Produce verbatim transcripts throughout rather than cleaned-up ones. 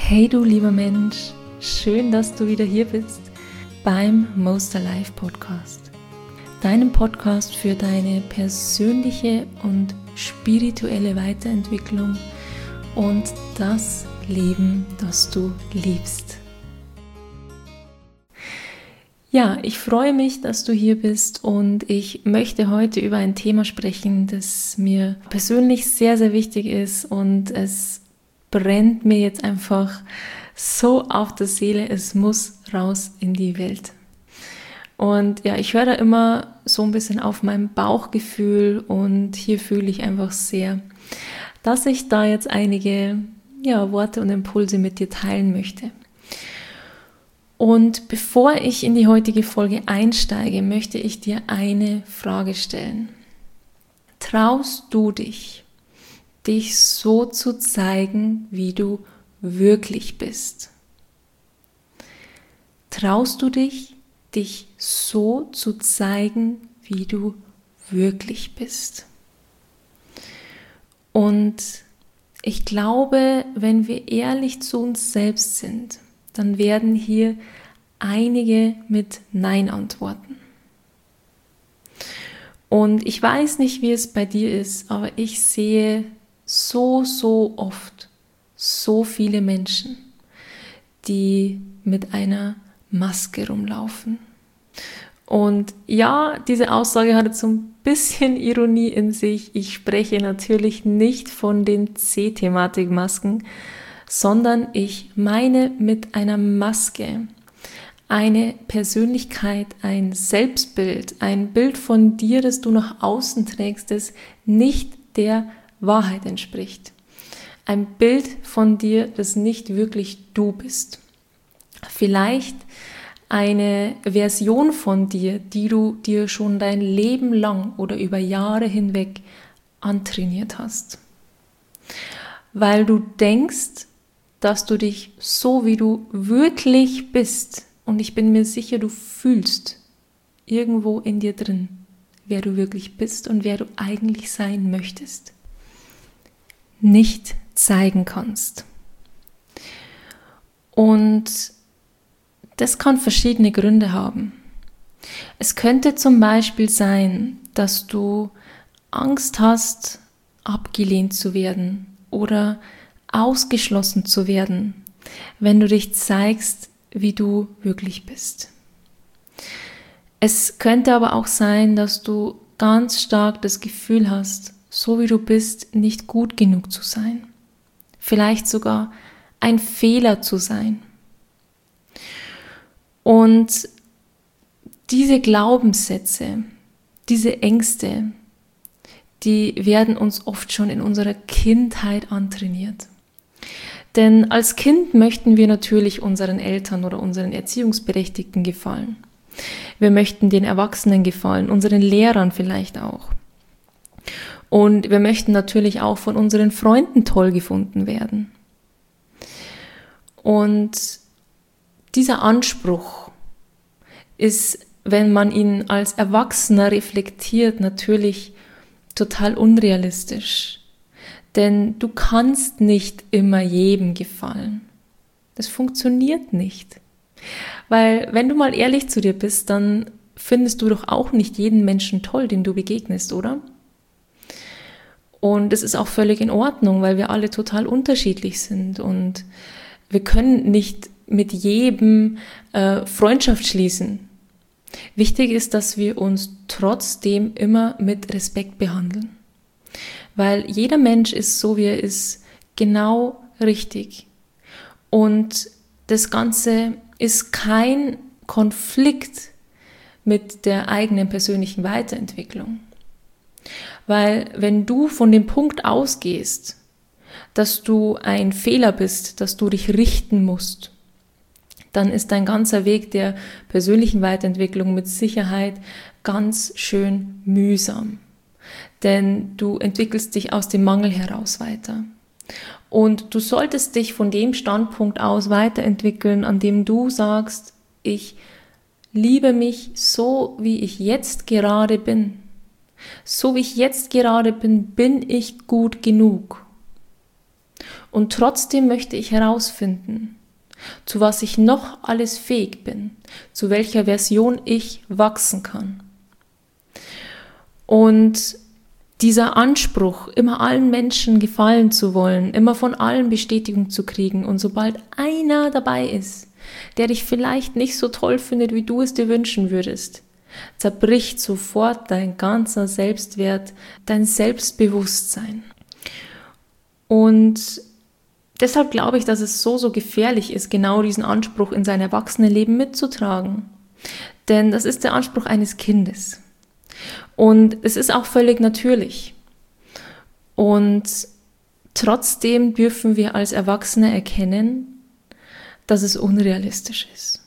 Hey du lieber Mensch, schön, dass du wieder hier bist beim Most Alive Podcast. Deinem Podcast für deine persönliche und spirituelle Weiterentwicklung und das Leben, das du liebst. Ja, ich freue mich, dass du hier bist und ich möchte heute über ein Thema sprechen, das mir persönlich sehr, sehr wichtig ist und es brennt mir jetzt einfach so auf der Seele, es muss raus in die Welt. Und ja, ich höre da immer so ein bisschen auf mein Bauchgefühl und hier fühle ich einfach sehr, dass ich da jetzt einige ja, Worte und Impulse mit dir teilen möchte. Und bevor ich in die heutige Folge einsteige, möchte ich dir eine Frage stellen. Traust du dich, dich so zu zeigen, wie du wirklich bist? Traust du dich, dich so zu zeigen, wie du wirklich bist? Und ich glaube, wenn wir ehrlich zu uns selbst sind, dann werden hier einige mit Nein antworten. Und ich weiß nicht, wie es bei dir ist, aber ich sehe so, so oft so viele Menschen, die mit einer Maske rumlaufen. Und ja, diese Aussage hat jetzt so ein bisschen Ironie in sich. Ich spreche natürlich nicht von den C-Thematik-Masken, sondern ich meine mit einer Maske eine Persönlichkeit, ein Selbstbild, ein Bild von dir, das du nach außen trägst, das nicht der Wahrheit entspricht. Ein Bild von dir, das nicht wirklich du bist. Vielleicht eine Version von dir, die du dir schon dein Leben lang oder über Jahre hinweg antrainiert hast. Weil du denkst, dass du dich so, wie du wirklich bist, und ich bin mir sicher, du fühlst irgendwo in dir drin, wer du wirklich bist und wer du eigentlich sein möchtest, nicht zeigen kannst. Und das kann verschiedene Gründe haben. Es könnte zum Beispiel sein, dass du Angst hast, abgelehnt zu werden oder ausgeschlossen zu werden, wenn du dich zeigst, wie du wirklich bist. Es könnte aber auch sein, dass du ganz stark das Gefühl hast, so wie du bist, nicht gut genug zu sein. Vielleicht sogar ein Fehler zu sein. Und diese Glaubenssätze, diese Ängste, die werden uns oft schon in unserer Kindheit antrainiert. Denn als Kind möchten wir natürlich unseren Eltern oder unseren Erziehungsberechtigten gefallen. Wir möchten den Erwachsenen gefallen, unseren Lehrern vielleicht auch. Und wir möchten natürlich auch von unseren Freunden toll gefunden werden. Und dieser Anspruch ist, wenn man ihn als Erwachsener reflektiert, natürlich total unrealistisch. Denn du kannst nicht immer jedem gefallen. Das funktioniert nicht. Weil wenn du mal ehrlich zu dir bist, dann findest du doch auch nicht jeden Menschen toll, dem du begegnest, oder? Und es ist auch völlig in Ordnung, weil wir alle total unterschiedlich sind und wir können nicht mit jedem äh, Freundschaft schließen. Wichtig ist, dass wir uns trotzdem immer mit Respekt behandeln. Weil jeder Mensch ist so, wie er ist, genau richtig. Und das Ganze ist kein Konflikt mit der eigenen persönlichen Weiterentwicklung. Weil wenn du von dem Punkt ausgehst, dass du ein Fehler bist, dass du dich richten musst, dann ist dein ganzer Weg der persönlichen Weiterentwicklung mit Sicherheit ganz schön mühsam. Denn du entwickelst dich aus dem Mangel heraus weiter. Und du solltest dich von dem Standpunkt aus weiterentwickeln, an dem du sagst, ich liebe mich so, wie ich jetzt gerade bin. So wie ich jetzt gerade bin, bin ich gut genug. Und trotzdem möchte ich herausfinden, zu was ich noch alles fähig bin, zu welcher Version ich wachsen kann. Und dieser Anspruch, immer allen Menschen gefallen zu wollen, immer von allen Bestätigung zu kriegen und sobald einer dabei ist, der dich vielleicht nicht so toll findet, wie du es dir wünschen würdest, zerbricht sofort dein ganzer Selbstwert, dein Selbstbewusstsein. Und deshalb glaube ich, dass es so, so gefährlich ist, genau diesen Anspruch in sein Erwachsenenleben mitzutragen. Denn das ist der Anspruch eines Kindes. Und es ist auch völlig natürlich. Und trotzdem dürfen wir als Erwachsene erkennen, dass es unrealistisch ist.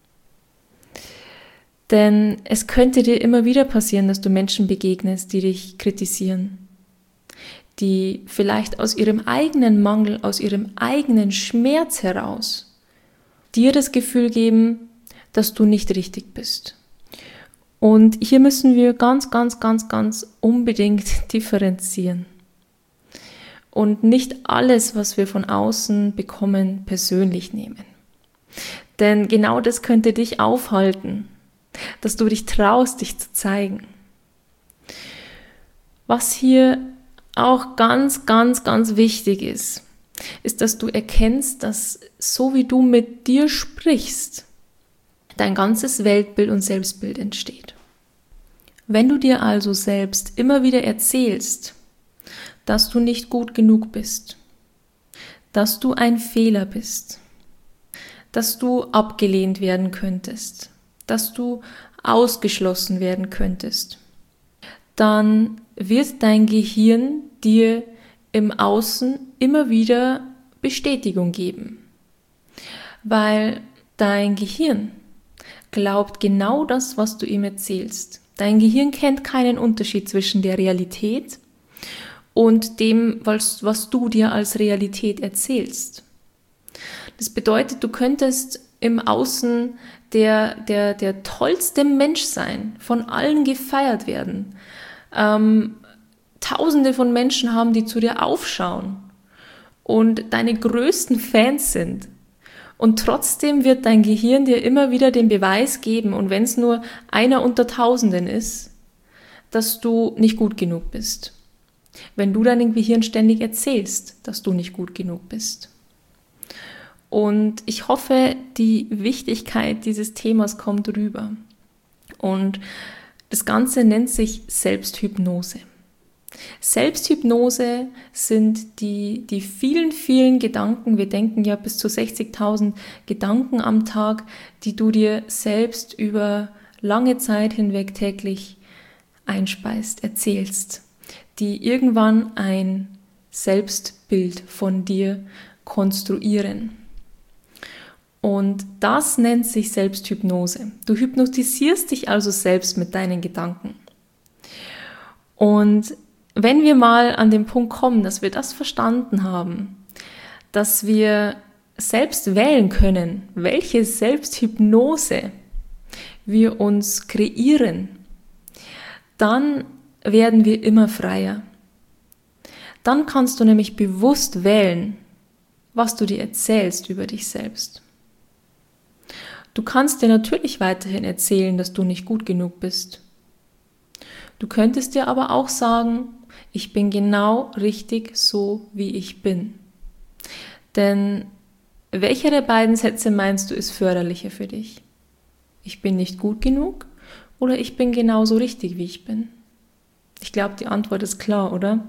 Denn es könnte dir immer wieder passieren, dass du Menschen begegnest, die dich kritisieren, die vielleicht aus ihrem eigenen Mangel, aus ihrem eigenen Schmerz heraus dir das Gefühl geben, dass du nicht richtig bist. Und hier müssen wir ganz, ganz, ganz, ganz unbedingt differenzieren. Und nicht alles, was wir von außen bekommen, persönlich nehmen. Denn genau das könnte dich aufhalten, dass du dich traust, dich zu zeigen. Was hier auch ganz, ganz, ganz wichtig ist, ist, dass du erkennst, dass so wie du mit dir sprichst, dein ganzes Weltbild und Selbstbild entsteht. Wenn du dir also selbst immer wieder erzählst, dass du nicht gut genug bist, dass du ein Fehler bist, dass du abgelehnt werden könntest, dass du ausgeschlossen werden könntest, dann wird dein Gehirn dir im Außen immer wieder Bestätigung geben, weil dein Gehirn glaubt genau das, was du ihm erzählst. Dein Gehirn kennt keinen Unterschied zwischen der Realität und dem, was, was du dir als Realität erzählst. Das bedeutet, du könntest im Außen der, der, der tollste Mensch sein, von allen gefeiert werden. Ähm, Tausende von Menschen haben, die zu dir aufschauen und deine größten Fans sind. Und trotzdem wird dein Gehirn dir immer wieder den Beweis geben, und wenn es nur einer unter Tausenden ist, dass du nicht gut genug bist. Wenn du deinem Gehirn ständig erzählst, dass du nicht gut genug bist. Und ich hoffe, die Wichtigkeit dieses Themas kommt rüber. Und das Ganze nennt sich Selbsthypnose. Selbsthypnose sind die, die vielen, vielen Gedanken, wir denken ja bis zu sechzigtausend Gedanken am Tag, die du dir selbst über lange Zeit hinweg täglich einspeist, erzählst, die irgendwann ein Selbstbild von dir konstruieren. Und das nennt sich Selbsthypnose. Du hypnotisierst dich also selbst mit deinen Gedanken. Und wenn wir mal an den Punkt kommen, dass wir das verstanden haben, dass wir selbst wählen können, welche Selbsthypnose wir uns kreieren, dann werden wir immer freier. Dann kannst du nämlich bewusst wählen, was du dir erzählst über dich selbst. Du kannst dir natürlich weiterhin erzählen, dass du nicht gut genug bist. Du könntest dir aber auch sagen, ich bin genau richtig so, wie ich bin. Denn welcher der beiden Sätze meinst du ist förderlicher für dich? Ich bin nicht gut genug oder ich bin genauso richtig, wie ich bin? Ich glaube, die Antwort ist klar, oder?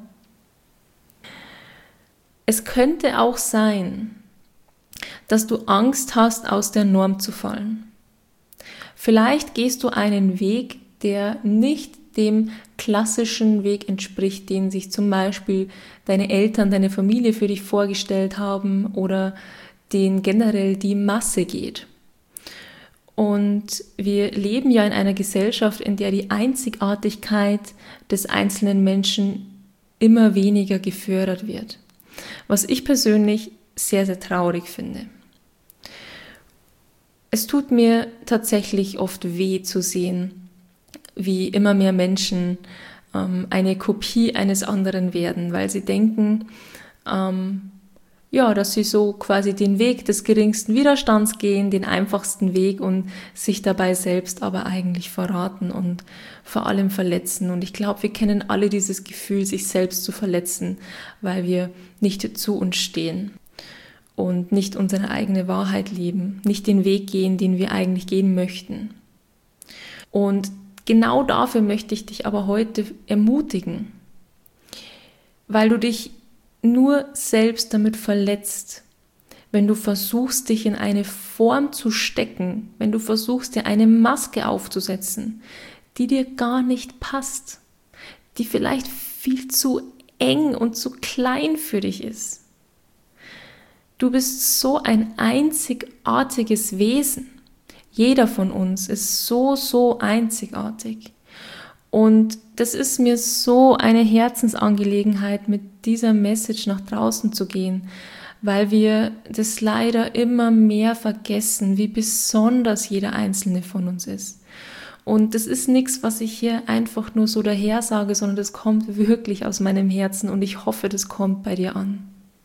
Es könnte auch sein, dass du Angst hast, aus der Norm zu fallen. Vielleicht gehst du einen Weg, der nicht dem klassischen Weg entspricht, den sich zum Beispiel deine Eltern, deine Familie für dich vorgestellt haben oder den generell die Masse geht. Und wir leben ja in einer Gesellschaft, in der die Einzigartigkeit des einzelnen Menschen immer weniger gefördert wird. Was ich persönlich sehr, sehr traurig finde. Es tut mir tatsächlich oft weh zu sehen, wie immer mehr Menschen ähm, eine Kopie eines anderen werden, weil sie denken, ähm, ja, dass sie so quasi den Weg des geringsten Widerstands gehen, den einfachsten Weg und sich dabei selbst aber eigentlich verraten und vor allem verletzen. Und ich glaube, wir kennen alle dieses Gefühl, sich selbst zu verletzen, weil wir nicht zu uns stehen und nicht unsere eigene Wahrheit leben, nicht den Weg gehen, den wir eigentlich gehen möchten. Und genau dafür möchte ich dich aber heute ermutigen, weil du dich nur selbst damit verletzt, wenn du versuchst, dich in eine Form zu stecken, wenn du versuchst, dir eine Maske aufzusetzen, die dir gar nicht passt, die vielleicht viel zu eng und zu klein für dich ist. Du bist so ein einzigartiges Wesen. Jeder von uns ist so, so einzigartig. Und das ist mir so eine Herzensangelegenheit, mit dieser Message nach draußen zu gehen, weil wir das leider immer mehr vergessen, wie besonders jeder Einzelne von uns ist. Und das ist nichts, was ich hier einfach nur so daher sage, sondern das kommt wirklich aus meinem Herzen und ich hoffe, das kommt bei dir an.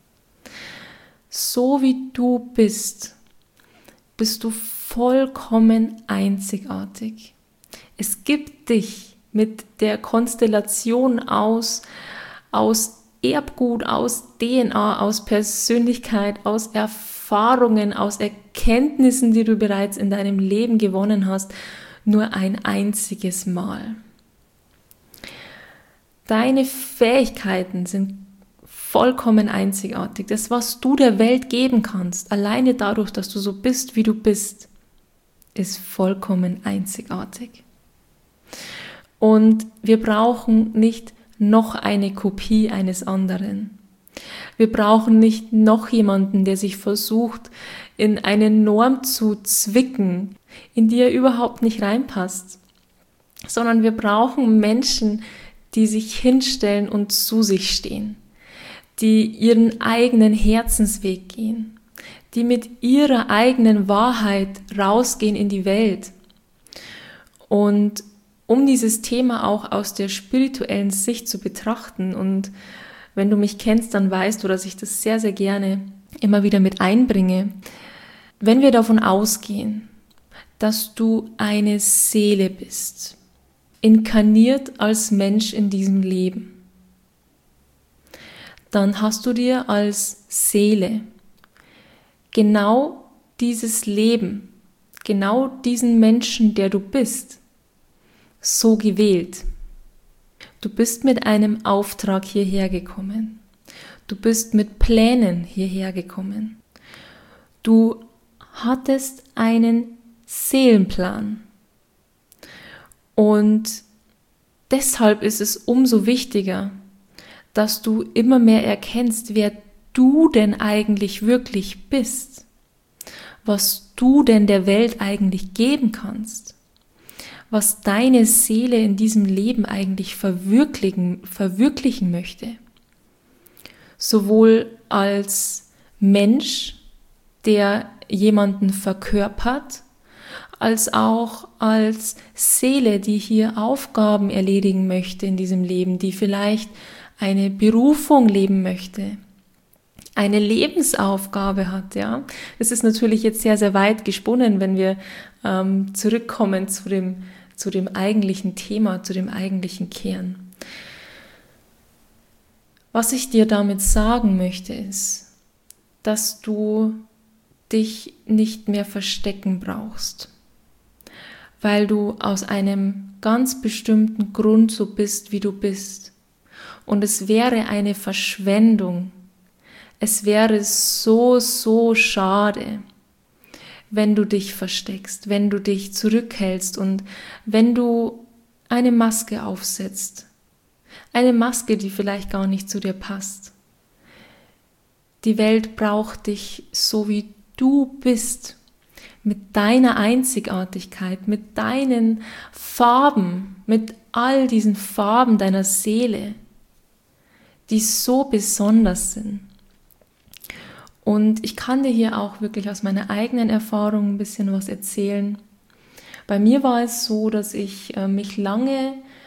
So wie du bist, bist du vollkommen einzigartig. Es gibt dich mit der Konstellation aus, aus Erbgut, aus D N A, aus Persönlichkeit, aus Erfahrungen, aus Erkenntnissen, die du bereits in deinem Leben gewonnen hast, nur ein einziges Mal. Deine Fähigkeiten sind vollkommen einzigartig. Das, was du der Welt geben kannst, alleine dadurch, dass du so bist, wie du bist, ist vollkommen einzigartig. Und wir brauchen nicht noch eine Kopie eines anderen. Wir brauchen nicht noch jemanden, der sich versucht, in eine Norm zu zwicken, in die er überhaupt nicht reinpasst. Sondern wir brauchen Menschen, die sich hinstellen und zu sich stehen, die ihren eigenen Herzensweg gehen, die mit ihrer eigenen Wahrheit rausgehen in die Welt. Und um dieses Thema auch aus der spirituellen Sicht zu betrachten, und wenn du mich kennst, dann weißt du, dass ich das sehr, sehr gerne immer wieder mit einbringe. Wenn wir davon ausgehen, dass du eine Seele bist, inkarniert als Mensch in diesem Leben, dann hast du dir als Seele genau dieses Leben, genau diesen Menschen, der du bist, so gewählt. Du bist mit einem Auftrag hierher gekommen. Du bist mit Plänen hierher gekommen. Du hattest einen Seelenplan. Und deshalb ist es umso wichtiger, dass du immer mehr erkennst, wer du denn eigentlich wirklich bist, was du denn der Welt eigentlich geben kannst, was deine Seele in diesem Leben eigentlich verwirklichen, verwirklichen möchte. Sowohl als Mensch, der jemanden verkörpert, als auch als Seele, die hier Aufgaben erledigen möchte in diesem Leben, die vielleicht eine Berufung leben möchte, eine Lebensaufgabe hat, ja. Es ist natürlich jetzt sehr, sehr weit gesponnen, wenn wir ähm, zurückkommen zu dem, zu dem eigentlichen Thema, zu dem eigentlichen Kern. Was ich dir damit sagen möchte, ist, dass du dich nicht mehr verstecken brauchst, weil du aus einem ganz bestimmten Grund so bist, wie du bist. Und es wäre eine Verschwendung, es wäre so, so schade, wenn du dich versteckst, wenn du dich zurückhältst und wenn du eine Maske aufsetzt. Eine Maske, die vielleicht gar nicht zu dir passt. Die Welt braucht dich so, wie du bist, mit deiner Einzigartigkeit, mit deinen Farben, mit all diesen Farben deiner Seele, die so besonders sind. Und ich kann dir hier auch wirklich aus meiner eigenen Erfahrung ein bisschen was erzählen. Bei mir war es so, dass ich äh, mich lange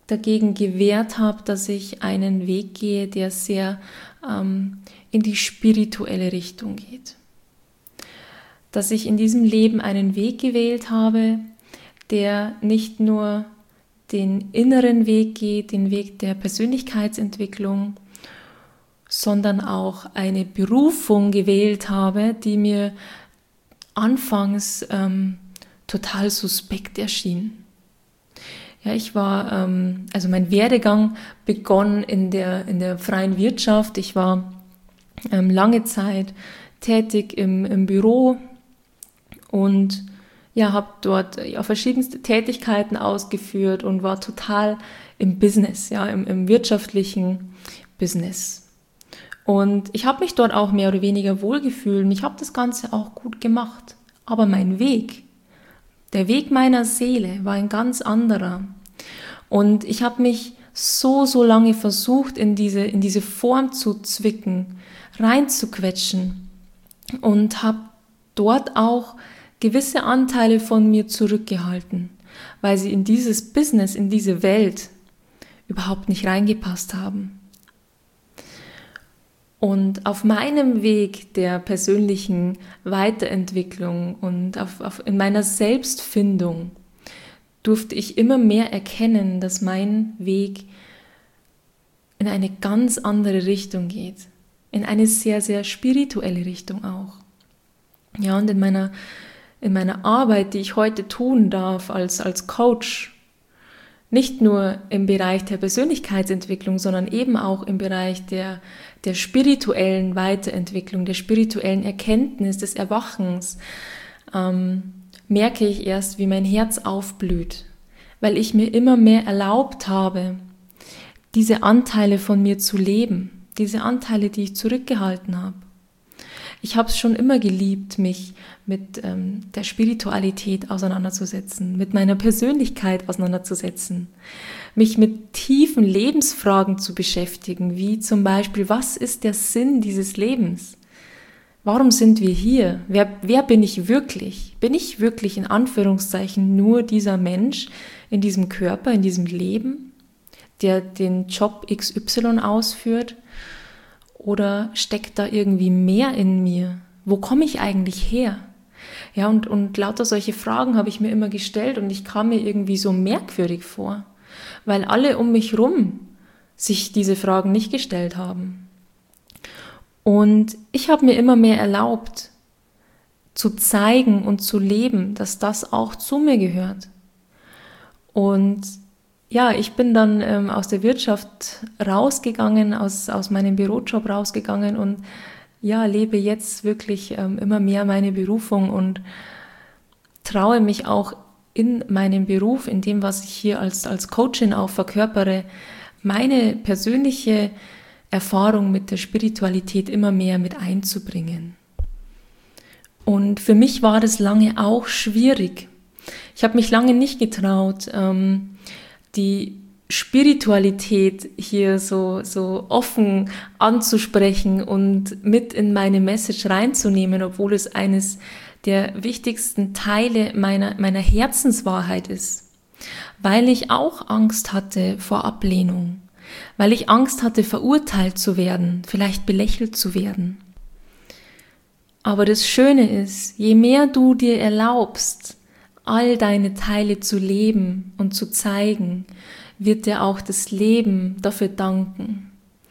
dagegen gewehrt habe, dass ich einen Weg gehe, der sehr ähm, in die spirituelle Richtung geht. Dass ich in diesem Leben einen Weg gewählt habe, der nicht nur den inneren Weg geht, den Weg der Persönlichkeitsentwicklung, sondern auch eine Berufung gewählt habe, die mir anfangs ähm, total suspekt erschien. Ja, ich war, ähm, also mein Werdegang begann in der, in der freien Wirtschaft. Ich war ähm, lange Zeit tätig im, im Büro und ja, habe dort ja, verschiedenste Tätigkeiten ausgeführt und war total im Business, ja, im, im wirtschaftlichen Business. Und ich habe mich dort auch mehr oder weniger wohlgefühlt und ich habe das Ganze auch gut gemacht. Aber mein Weg, der Weg meiner Seele war ein ganz anderer. Und ich habe mich so, so lange versucht, in diese, in diese Form zu zwicken, reinzuquetschen und habe dort auch gewisse Anteile von mir zurückgehalten, weil sie in dieses Business, in diese Welt überhaupt nicht reingepasst haben. Und auf meinem Weg der persönlichen Weiterentwicklung und auf, auf, in meiner Selbstfindung durfte ich immer mehr erkennen, dass mein Weg in eine ganz andere Richtung geht, in eine sehr, sehr spirituelle Richtung auch. Ja, und in meiner in meiner Arbeit, die ich heute tun darf als, als Coach, nicht nur im Bereich der Persönlichkeitsentwicklung, sondern eben auch im Bereich der, der spirituellen Weiterentwicklung, der spirituellen Erkenntnis, des Erwachens, ähm, merke ich erst, wie mein Herz aufblüht, weil ich mir immer mehr erlaubt habe, diese Anteile von mir zu leben, diese Anteile, die ich zurückgehalten habe. Ich habe es schon immer geliebt, mich mit ähm, der Spiritualität auseinanderzusetzen, mit meiner Persönlichkeit auseinanderzusetzen, mich mit tiefen Lebensfragen zu beschäftigen, wie zum Beispiel, was ist der Sinn dieses Lebens? Warum sind wir hier? Wer, wer bin ich wirklich? Bin ich wirklich in Anführungszeichen nur dieser Mensch in diesem Körper, in diesem Leben, der den Job X Y ausführt? Oder steckt da irgendwie mehr in mir? Wo komme ich eigentlich her? Ja, und, und lauter solche Fragen habe ich mir immer gestellt und ich kam mir irgendwie so merkwürdig vor, weil alle um mich rum sich diese Fragen nicht gestellt haben. Und ich habe mir immer mehr erlaubt, zu zeigen und zu leben, dass das auch zu mir gehört. Und ja, ich bin dann ähm, aus der Wirtschaft rausgegangen, aus, aus meinem Bürojob rausgegangen und ja, lebe jetzt wirklich ähm, immer mehr meine Berufung und traue mich auch in meinem Beruf, in dem, was ich hier als, als Coachin auch verkörpere, meine persönliche Erfahrung mit der Spiritualität immer mehr mit einzubringen. Und für mich war das lange auch schwierig. Ich habe mich lange nicht getraut, ähm, die Spiritualität hier so, so offen anzusprechen und mit in meine Message reinzunehmen, obwohl es eines der wichtigsten Teile meiner, meiner Herzenswahrheit ist. Weil ich auch Angst hatte vor Ablehnung, weil ich Angst hatte, verurteilt zu werden, vielleicht belächelt zu werden. Aber das Schöne ist, je mehr du dir erlaubst, all deine Teile zu leben und zu zeigen, wird dir auch das Leben dafür danken.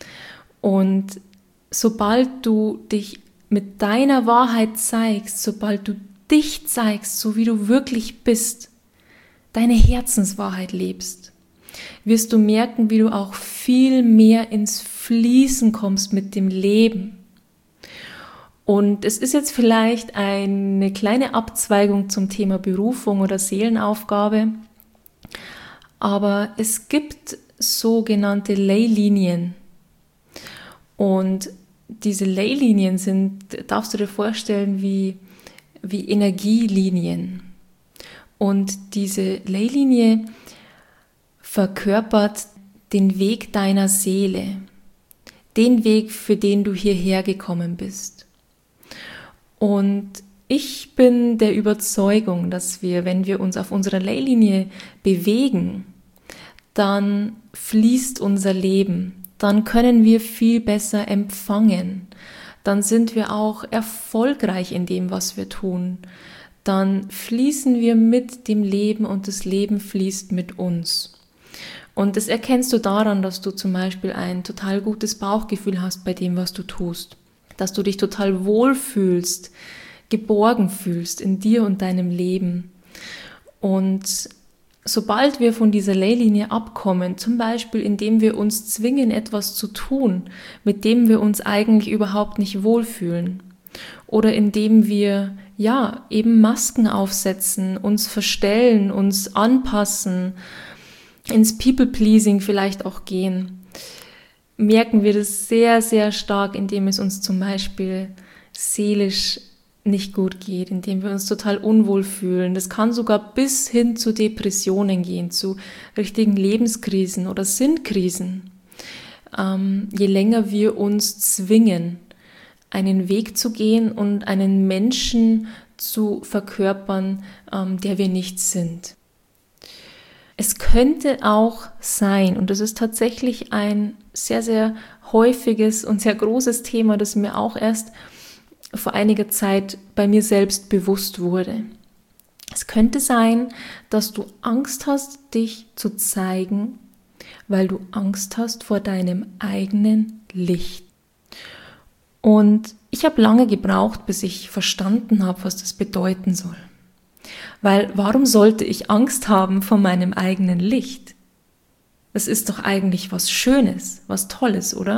Und sobald du dich mit deiner Wahrheit zeigst, sobald du dich zeigst, so wie du wirklich bist, deine Herzenswahrheit lebst, wirst du merken, wie du auch viel mehr ins Fließen kommst mit dem Leben. Und es ist jetzt vielleicht eine kleine Abzweigung zum Thema Berufung oder Seelenaufgabe, aber es gibt sogenannte Leylinien. Und diese Leylinien sind, darfst du dir vorstellen, wie, wie Energielinien. Und diese Leylinie verkörpert den Weg deiner Seele, den Weg, für den du hierher gekommen bist. Und ich bin der Überzeugung, dass wir, wenn wir uns auf unserer Leylinie bewegen, dann fließt unser Leben, dann können wir viel besser empfangen, dann sind wir auch erfolgreich in dem, was wir tun, dann fließen wir mit dem Leben und das Leben fließt mit uns. Und das erkennst du daran, dass du zum Beispiel ein total gutes Bauchgefühl hast bei dem, was du tust, dass du dich total wohlfühlst, geborgen fühlst in dir und deinem Leben. Und sobald wir von dieser Leylinie abkommen, zum Beispiel indem wir uns zwingen, etwas zu tun, mit dem wir uns eigentlich überhaupt nicht wohlfühlen, oder indem wir ja eben Masken aufsetzen, uns verstellen, uns anpassen, ins People-Pleasing vielleicht auch gehen, merken wir das sehr, sehr stark, indem es uns zum Beispiel seelisch nicht gut geht, indem wir uns total unwohl fühlen. Das kann sogar bis hin zu Depressionen gehen, zu richtigen Lebenskrisen oder Sinnkrisen. Ähm, je länger wir uns zwingen, einen Weg zu gehen und einen Menschen zu verkörpern, ähm, der wir nicht sind. Es könnte auch sein, und das ist tatsächlich ein sehr, sehr häufiges und sehr großes Thema, das mir auch erst vor einiger Zeit bei mir selbst bewusst wurde. Es könnte sein, dass du Angst hast, dich zu zeigen, weil du Angst hast vor deinem eigenen Licht. Und ich habe lange gebraucht, bis ich verstanden habe, was das bedeuten soll. Weil warum sollte ich Angst haben vor meinem eigenen Licht? Das ist doch eigentlich was Schönes, was Tolles, oder?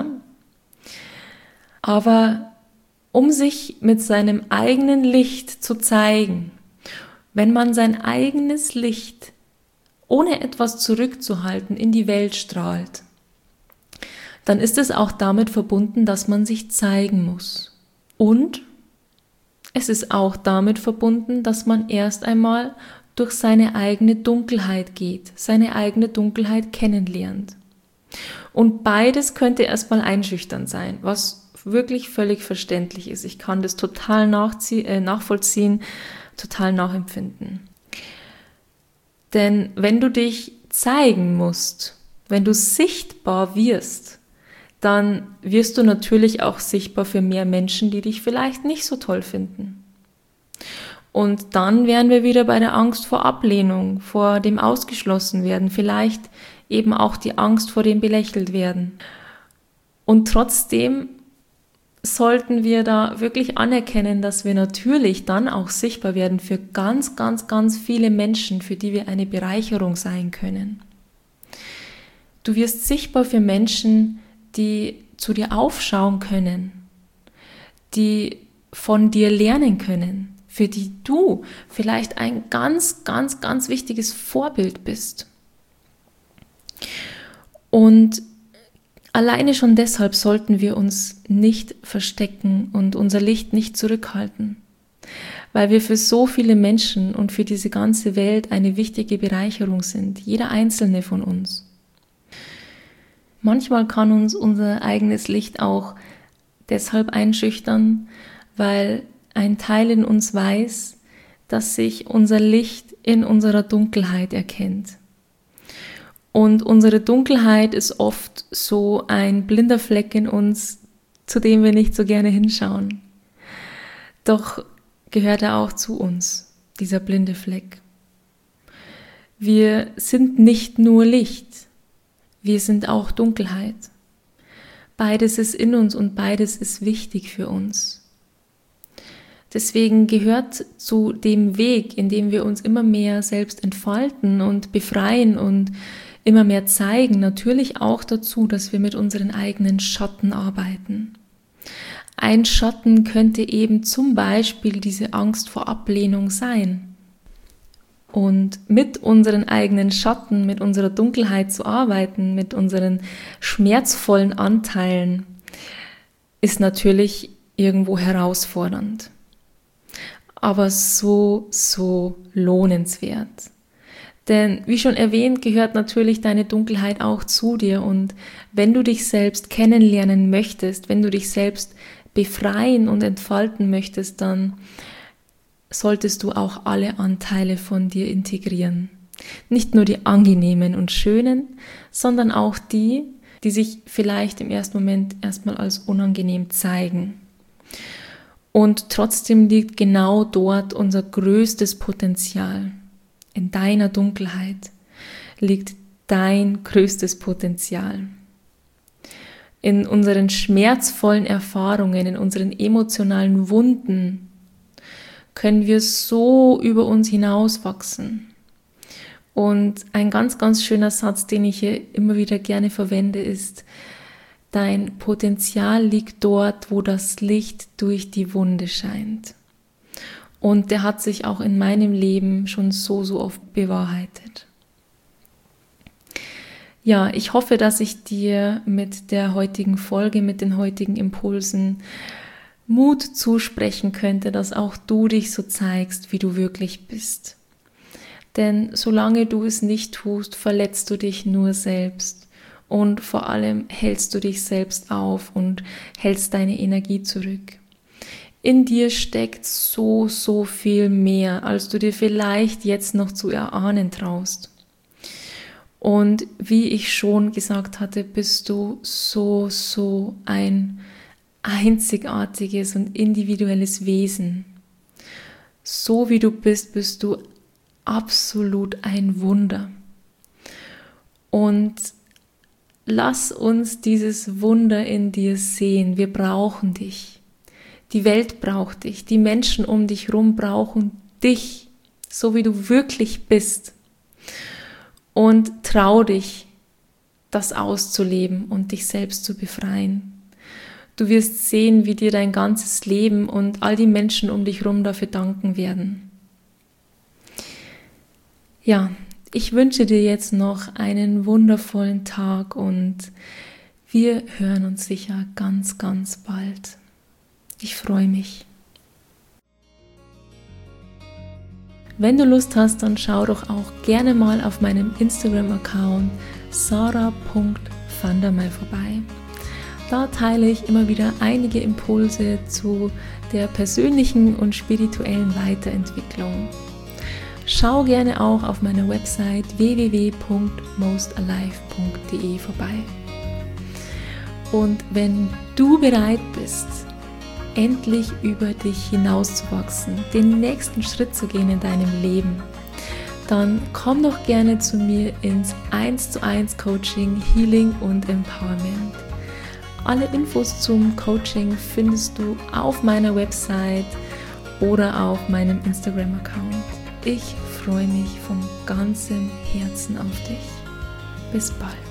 Aber um sich mit seinem eigenen Licht zu zeigen, wenn man sein eigenes Licht ohne etwas zurückzuhalten in die Welt strahlt, dann ist es auch damit verbunden, dass man sich zeigen muss. Und es ist auch damit verbunden, dass man erst einmal durch seine eigene Dunkelheit geht, seine eigene Dunkelheit kennenlernt. Und beides könnte erstmal einschüchternd sein, was wirklich völlig verständlich ist. Ich kann das total nachzie- äh, nachvollziehen, total nachempfinden. Denn wenn du dich zeigen musst, wenn du sichtbar wirst, dann wirst du natürlich auch sichtbar für mehr Menschen, die dich vielleicht nicht so toll finden. Und dann wären wir wieder bei der Angst vor Ablehnung, vor dem Ausgeschlossenwerden, vielleicht eben auch die Angst vor dem belächelt werden. Und trotzdem sollten wir da wirklich anerkennen, dass wir natürlich dann auch sichtbar werden für ganz, ganz, ganz viele Menschen, für die wir eine Bereicherung sein können. Du wirst sichtbar für Menschen, die zu dir aufschauen können, die von dir lernen können, für die du vielleicht ein ganz, ganz, ganz wichtiges Vorbild bist. Und alleine schon deshalb sollten wir uns nicht verstecken und unser Licht nicht zurückhalten, weil wir für so viele Menschen und für diese ganze Welt eine wichtige Bereicherung sind, jeder einzelne von uns. Manchmal kann uns unser eigenes Licht auch deshalb einschüchtern, weil ein Teil in uns weiß, dass sich unser Licht in unserer Dunkelheit erkennt. Und unsere Dunkelheit ist oft so ein blinder Fleck in uns, zu dem wir nicht so gerne hinschauen. Doch gehört er auch zu uns, dieser blinde Fleck. Wir sind nicht nur Licht, wir sind auch Dunkelheit. Beides ist in uns und beides ist wichtig für uns. Deswegen gehört zu dem Weg, in dem wir uns immer mehr selbst entfalten und befreien und immer mehr zeigen, natürlich auch dazu, dass wir mit unseren eigenen Schatten arbeiten. Ein Schatten könnte eben zum Beispiel diese Angst vor Ablehnung sein. Und mit unseren eigenen Schatten, mit unserer Dunkelheit zu arbeiten, mit unseren schmerzvollen Anteilen, ist natürlich irgendwo herausfordernd. Aber so, so lohnenswert. Denn wie schon erwähnt, gehört natürlich deine Dunkelheit auch zu dir. Und wenn du dich selbst kennenlernen möchtest, wenn du dich selbst befreien und entfalten möchtest, dann solltest du auch alle Anteile von dir integrieren. Nicht nur die angenehmen und schönen, sondern auch die, die sich vielleicht im ersten Moment erstmal als unangenehm zeigen. Und trotzdem liegt genau dort unser größtes Potenzial. In deiner Dunkelheit liegt dein größtes Potenzial. In unseren schmerzvollen Erfahrungen, in unseren emotionalen Wunden können wir so über uns hinauswachsen. Und ein ganz, ganz schöner Satz, den ich hier immer wieder gerne verwende, ist: Dein Potenzial liegt dort, wo das Licht durch die Wunde scheint. Und der hat sich auch in meinem Leben schon so, so oft bewahrheitet. Ja, ich hoffe, dass ich dir mit der heutigen Folge, mit den heutigen Impulsen Mut zusprechen könnte, dass auch du dich so zeigst, wie du wirklich bist. Denn solange du es nicht tust, verletzt du dich nur selbst und vor allem hältst du dich selbst auf und hältst deine Energie zurück. In dir steckt so, so viel mehr, als du dir vielleicht jetzt noch zu erahnen traust. Und wie ich schon gesagt hatte, bist du so, so ein einzigartiges und individuelles Wesen. So wie du bist, bist du absolut ein Wunder. Und lass uns dieses Wunder in dir sehen. Wir brauchen dich. Die Welt braucht dich. Die Menschen um dich herum brauchen dich, so wie du wirklich bist. Und trau dich, das auszuleben und dich selbst zu befreien. Du wirst sehen, wie dir dein ganzes Leben und all die Menschen um dich herum dafür danken werden. Ja, ich wünsche dir jetzt noch einen wundervollen Tag und wir hören uns sicher ganz, ganz bald. Ich freue mich. Wenn du Lust hast, dann schau doch auch gerne mal auf meinem Instagram-Account sarah punkt vandermeij vorbei. Da teile ich immer wieder einige Impulse zu der persönlichen und spirituellen Weiterentwicklung. Schau gerne auch auf meiner Website w w w punkt most alive punkt d e vorbei. Und wenn du bereit bist, endlich über dich hinauszuwachsen, den nächsten Schritt zu gehen in deinem Leben, dann komm doch gerne zu mir ins eins zu eins Coaching, Healing und Empowerment. Alle Infos zum Coaching findest du auf meiner Website oder auf meinem Instagram-Account. Ich freue mich von ganzem Herzen auf dich. Bis bald.